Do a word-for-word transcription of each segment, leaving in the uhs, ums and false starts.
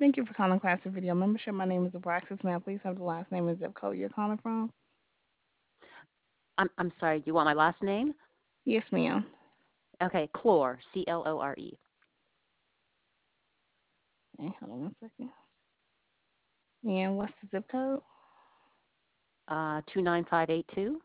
Thank you for calling Classic Video Membership. My name is Abraxas. May I please have the last name and zip code you're calling from? I'm I'm sorry. You want my last name? Yes, ma'am. Okay, Clore, C L O R E. Okay, hold on one second. And what's the zip code? Uh, two nine five eight two.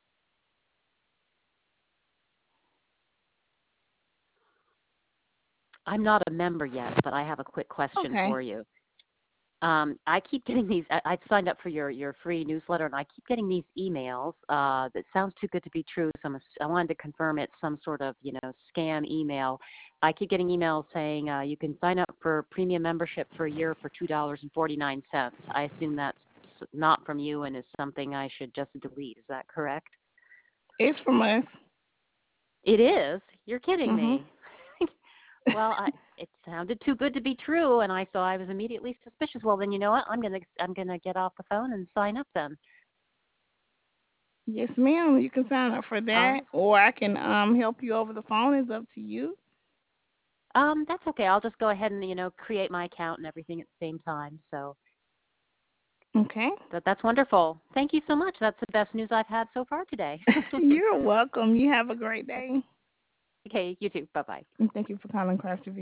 I'm not a member yet, but I have a quick question Okay. for you. Um, I keep getting these. I, I've signed up for your, your free newsletter, and I keep getting these emails uh, that sounds too good to be true. So I'm, ass- I wanted to confirm it's some sort of you know scam email. I keep getting emails saying uh, you can sign up for premium membership for a year for two dollars and forty nine cents. I assume that's not from you and is something I should just delete. Is that correct? It's from us. It is. You're kidding Mhm. me. Well, I, it sounded too good to be true, and I so I was immediately suspicious. Well, then you know what? I'm gonna I'm gonna get off the phone and sign up then. Yes, ma'am. You can sign up for that, Oh, or I can um help you over the phone. It's up to you. um, that's okay. I'll just go ahead and you know create my account and everything at the same time. So Okay. that that's wonderful. Thank you so much. That's the best news I've had so far today. You're welcome. You have a great day. Okay, you too. Bye bye. And thank you for calling Classic